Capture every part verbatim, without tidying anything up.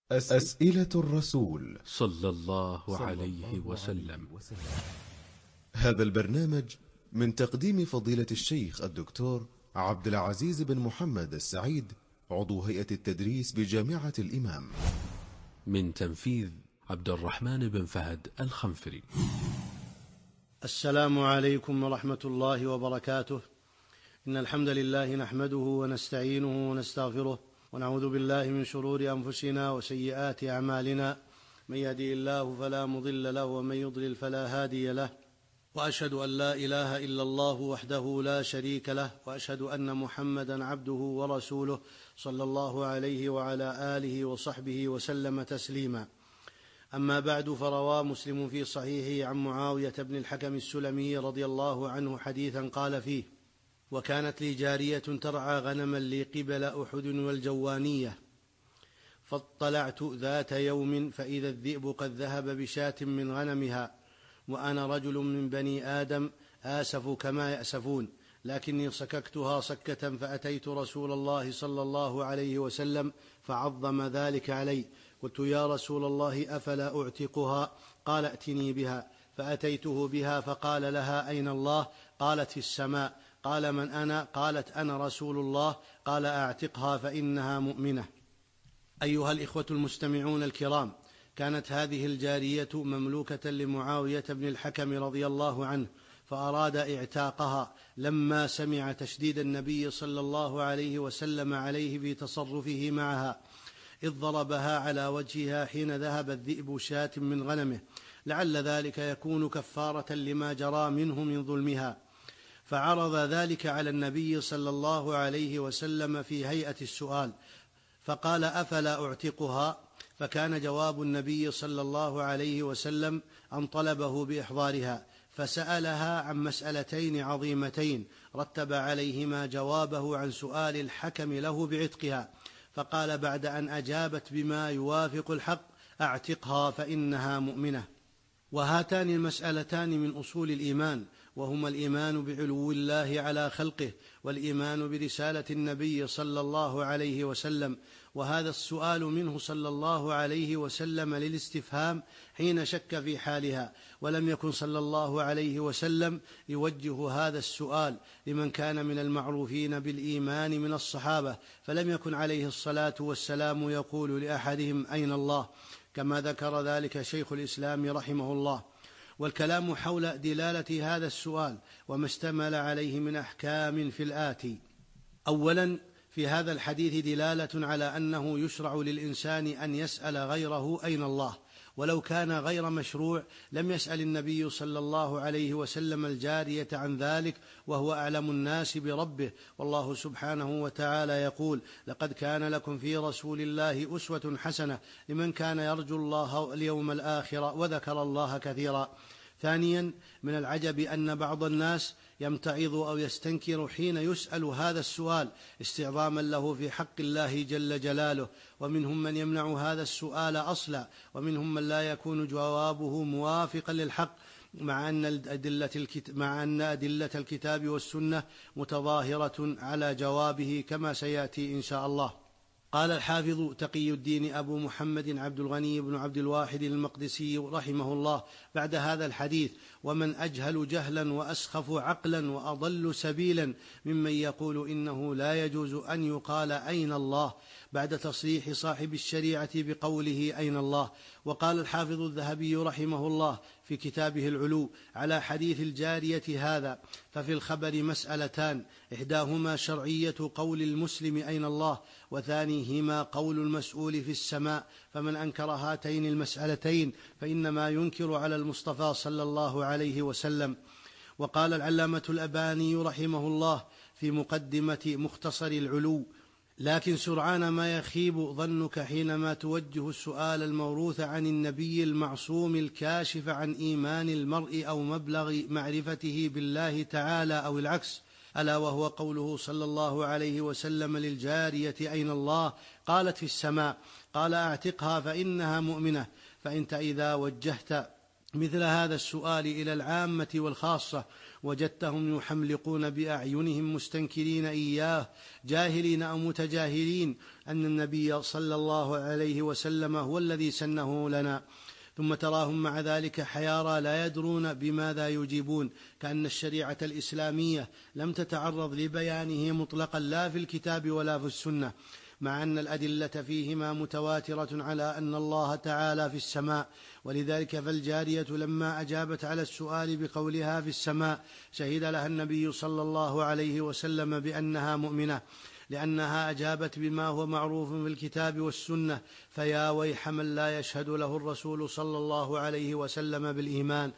أسئلة الرسول صلى الله عليه وسلم. هذا البرنامج من تقديم فضيلة الشيخ الدكتور عبد العزيز بن محمد السعيد، عضو هيئة التدريس بجامعة الإمام، من تنفيذ عبد الرحمن بن فهد الخنفري. السلام عليكم ورحمة الله وبركاته. إن الحمد لله نحمده ونستعينه ونستغفره، ونعوذ بالله من شرور أنفسنا وسيئات أعمالنا. من يهدي الله فلا مضل له، ومن يضلل فلا هادي له. وأشهد أن لا إله إلا الله وحده لا شريك له، وأشهد أن محمدا عبده ورسوله صلى الله عليه وعلى آله وصحبه وسلم تسليما. أما بعد، فروى مسلم في صحيحه عن معاوية بن الحكم السلمي رضي الله عنه حديثا قال فيه: وكانت لي جارية ترعى غنما لي قبل أحد والجوانية، فاطلعت ذات يوم فإذا الذئب قد ذهب بشاة من غنمها، وأنا رجل من بني آدم آسف كما يأسفون، لكني صككتها صكة، فأتيت رسول الله صلى الله عليه وسلم فعظم ذلك علي. قلت: يا رسول الله، أفلا أعتقها؟ قال: ائتني بها. فأتيته بها فقال لها: أين الله؟ قالت: في السماء. قال: من أنا؟ قالت: أنا رسول الله. قال: أعتقها فإنها مؤمنة. أيها الإخوة المستمعون الكرام، كانت هذه الجارية مملوكة لمعاوية بن الحكم رضي الله عنه، فأراد اعتاقها لما سمع تشديد النبي صلى الله عليه وسلم عليه في تصرفه معها، إذ ضربها على وجهها حين ذهب الذئب شاة من غنمه، لعل ذلك يكون كفارة لما جرى منه من ظلمها. فعرض ذلك على النبي صلى الله عليه وسلم في هيئة السؤال، فقال: أفلا أعتقها؟ فكان جواب النبي صلى الله عليه وسلم أن طلبه بإحضارها، فسألها عن مسألتين عظيمتين رتب عليهما جوابه عن سؤال الحكم له بعتقها. فقال بعد أن أجابت بما يوافق الحق: أعتقها فإنها مؤمنة. وهاتان المسألتان من أصول الإيمان، وهما الإيمان بعلو الله على خلقه، والإيمان برسالة النبي صلى الله عليه وسلم. وهذا السؤال منه صلى الله عليه وسلم للاستفهام حين شك في حالها، ولم يكن صلى الله عليه وسلم يوجه هذا السؤال لمن كان من المعروفين بالإيمان من الصحابة، فلم يكن عليه الصلاة والسلام يقول لأحدهم: أين الله؟ كما ذكر ذلك شيخ الإسلام رحمه الله. والكلام حول دلالة هذا السؤال وما اشتمل عليه من أحكام في الآتي: أولا، في هذا الحديث دلالة على أنه يشرع للإنسان أن يسأل غيره: أين الله؟ ولو كان غير مشروع لم يسأل النبي صلى الله عليه وسلم الجارية عن ذلك، وهو أعلم الناس بربه. والله سبحانه وتعالى يقول: لقد كان لكم في رسول الله أسوة حسنة لمن كان يرجو الله واليوم الآخر وذكر الله كثيرا. ثانيا، من العجب أن بعض الناس يمتعض أو يستنكر حين يسأل هذا السؤال استعظاما له في حق الله جل جلاله، ومنهم من يمنع هذا السؤال أصلا، ومنهم من لا يكون جوابه موافقا للحق، مع أن أدلة الكتاب, مع أن أدلة الكتاب والسنة متظاهرة على جوابه، كما سيأتي إن شاء الله. قال الحافظ تقي الدين أبو محمد عبد الغني بن عبد الواحد المقدسي رحمه الله بعد هذا الحديث: ومن أجهل جهلا وأسخف عقلا وأضل سبيلا ممن يقول إنه لا يجوز أن يقال أين الله بعد تصريح صاحب الشريعة بقوله أين الله. وقال الحافظ الذهبي رحمه الله في كتابه العلو على حديث الجارية هذا: ففي الخبر مسألتان، إحداهما شرعية قول المسلم أين الله، وثانيهما قول المسؤول في السماء. فمن أنكر هاتين المسألتين فإنما ينكر على المصطفى صلى الله عليه وسلم. وقال العلامة الأباني رحمه الله في مقدمة مختصر العلو: لكن سرعان ما يخيب ظنك حينما توجه السؤال الموروث عن النبي المعصوم الكاشف عن إيمان المرء أو مبلغ معرفته بالله تعالى أو العكس، ألا وهو قوله صلى الله عليه وسلم للجارية: أين الله؟ قالت: في السماء. قال: أعتقها فإنها مؤمنة. فأنت إذا وجهت مثل هذا السؤال إلى العامة والخاصة وجدتهم يحملقون بأعينهم مستنكرين إياه، جاهلين أو متجاهلين أن النبي صلى الله عليه وسلم هو الذي سنه لنا، ثم تراهم مع ذلك حيارى لا يدرون بماذا يجيبون، كأن الشريعة الإسلامية لم تتعرض لبيانه مطلقا لا في الكتاب ولا في السنة، مع أن الأدلة فيهما متواترة على أن الله تعالى في السماء. ولذلك فالجارية لما أجابت على السؤال بقولها في السماء شهد لها النبي صلى الله عليه وسلم بأنها مؤمنة، لأنها أجابت بما هو معروف في الكتاب والسنة، فيا ويح من لا يشهد له الرسول صلى الله عليه وسلم بالإيمان،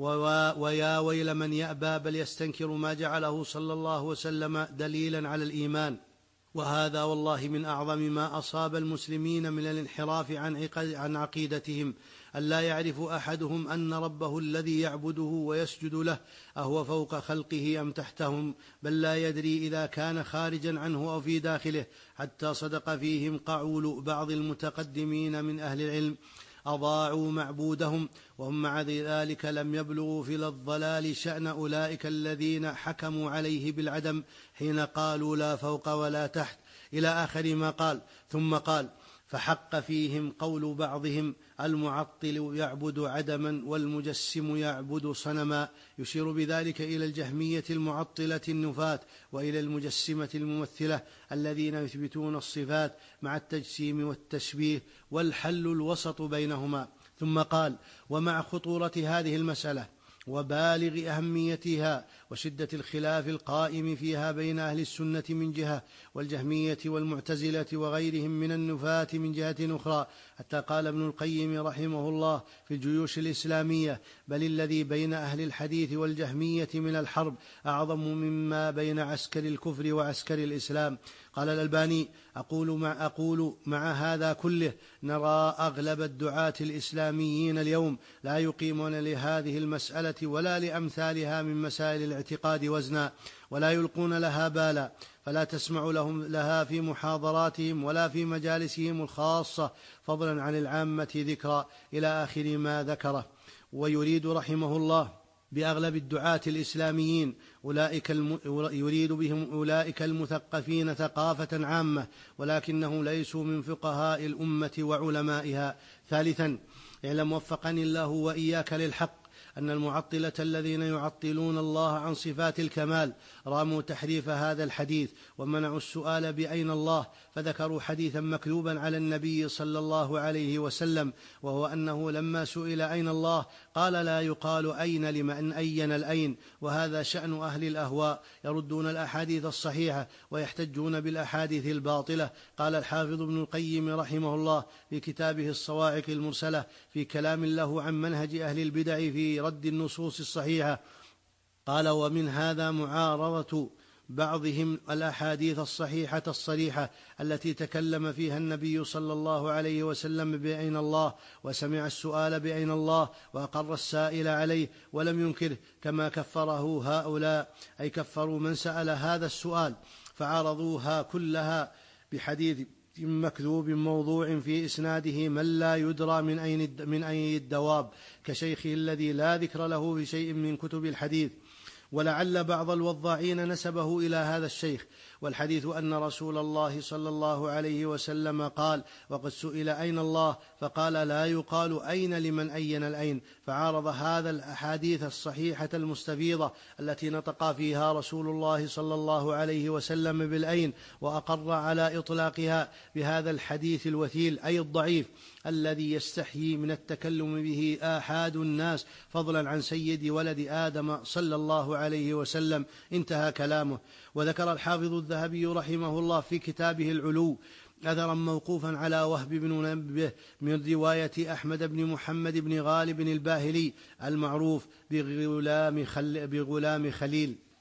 ويا ويل من يأبى بل يستنكر ما جعله صلى الله وسلم دليلا على الإيمان. وهذا والله من أعظم ما أصاب المسلمين من الانحراف عن عقيدتهم، ألا يعرف أحدهم أن ربه الذي يعبده ويسجد له أهو فوق خلقه أم تحتهم، بل لا يدري إذا كان خارجا عنه أو في داخله، حتى صدق فيهم قول بعض المتقدمين من أهل العلم: أضاعوا معبودهم، وهم مع ذلك لم يبلغوا في الضلال شأن أولئك الذين حكموا عليه بالعدم حين قالوا لا فوق ولا تحت، إلى آخر ما قال. ثم قال: فحق فيهم قول بعضهم: المعطل يعبد عدما والمجسم يعبد صنما، يشير بذلك إلى الجهمية المعطلة النفاة، وإلى المجسمة الممثلة الذين يثبتون الصفات مع التجسيم والتشبيه، والحل الوسط بينهما. ثم قال: ومع خطورة هذه المسألة وبالغ أهميتها وشدة الخلاف القائم فيها بين أهل السنة من جهة، والجهمية والمعتزلة وغيرهم من النفاة من جهة أخرى، حتى قال ابن القيم رحمه الله في الجيوش الإسلامية: بل الذي بين أهل الحديث والجهمية من الحرب أعظم مما بين عسكر الكفر وعسكر الإسلام. قال الألباني: أقول مع, أقول مع هذا كله نرى أغلب الدعاة الإسلاميين اليوم لا يقيمون لهذه المسألة ولا لأمثالها من مسائل الاعتقاد وزنا، ولا يلقون لها بالا، فلا تسمع لهم لها في محاضراتهم ولا في مجالسهم الخاصة، فضلا عن العامة ذكرى، إلى آخر ما ذكره. ويريد رحمه الله بأغلب الدعاة الإسلاميين أولئك الم... يريد بهم أولئك المثقفين ثقافة عامة، ولكنهم ليسوا من فقهاء الأمة وعلمائها. ثالثا، اعلم وفقني الله وإياك للحق أن المعطلة الذين يعطلون الله عن صفات الكمال راموا تحريف هذا الحديث ومنعوا السؤال بأين الله، فذكروا حديثا مكذوبا على النبي صلى الله عليه وسلم، وهو أنه لما سئل أين الله قال: لا يقال أين لمن أين الأين. وهذا شأن أهل الأهواء، يردون الأحاديث الصحيحة ويحتجون بالأحاديث الباطلة. قال الحافظ ابن القيم رحمه الله في كتابه الصواعق المرسلة في كلام له عن منهج أهل البدع في رد النصوص الصحيحة، قال: ومن هذا معارضة بعضهم الأحاديث الصحيحة الصريحة التي تكلم فيها النبي صلى الله عليه وسلم بأين الله، وسمع السؤال بأين الله، وأقر السائل عليه ولم ينكره، كما كفره هؤلاء، أي كفروا من سأل هذا السؤال، فعارضوها كلها بحديث مكذوب موضوع في إسناده من لا يدرى من أين من أي الدواب، كشيخه الذي لا ذكر له في شيء من كتب الحديث. ولعل بعض الوضاعين نسبه إلى هذا الشيخ، والحديث أن رسول الله صلى الله عليه وسلم قال: وقد سئل أين الله فقال: لا يقال أين لمن أين الأين، فعارض هذا الأحاديث الصحيحة المستفيضة التي نطق فيها رسول الله صلى الله عليه وسلم بالأين، وأقر على إطلاقها بهذا الحديث الوثيل أي الضعيف الذي يستحيي من التكلم به آحاد الناس، فضلا عن سيد ولد آدم صلى الله عليه وسلم. انتهى كلامه. وذكر الحافظ الذهبي رحمه الله في كتابه العلو أثرا موقوفا على وهب بن منبه من رواية أحمد بن محمد بن غالب الباهلي المعروف بغلام, خل بغلام خليل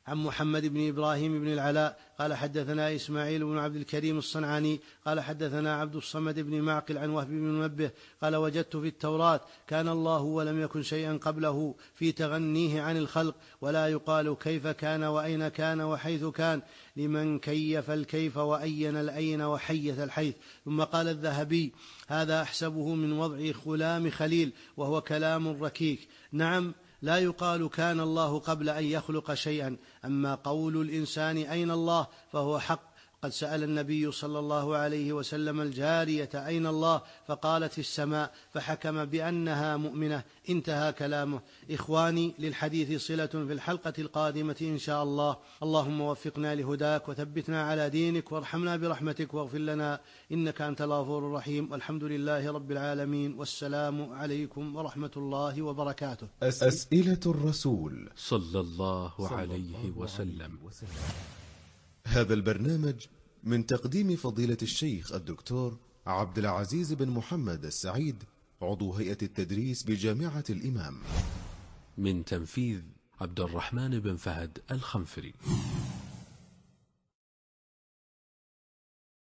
عن محمد بن إبراهيم بن العلاء قال حدثنا إسماعيل بن عبد الكريم الصنعاني قال حدثنا عبد الصمد بن معقل عن وهب بن منبه قال وجدت في التوراة كان الله ولم يكن شيئا قبله في تغنيه عن الخلق، ولا يقال كيف كان وأين كان وحيث كان، لمن كيف الكيف وأين الأين وحيث الحيث. ثم قال الذهبي هذا أحسبه من وضع خلام خليل وهو كلام ركيك. نعم، لا يقال كان الله قبل أن يخلق شيئا. أما قول الإنسان أين الله فهو حق. قد سأل النبي صلى الله عليه وسلم الجارية أين الله فقالت في السماء، فحكم بأنها مؤمنة. انتهى كلامه. إخواني، للحديث صلة في الحلقة القادمة إن شاء الله. اللهم وفقنا لهداك وثبتنا على دينك وارحمنا برحمتك واغفر لنا إنك أنت الغفور الرحيم. والحمد لله رب العالمين، والسلام عليكم ورحمة الله وبركاته. أسئلة الرسول صلى الله عليه وسلم. هذا البرنامج من تقديم فضيلة الشيخ الدكتور عبد العزيز بن محمد السعيد، عضو هيئة التدريس بجامعة الإمام. من تنفيذ عبد الرحمن بن فهد الخنفري.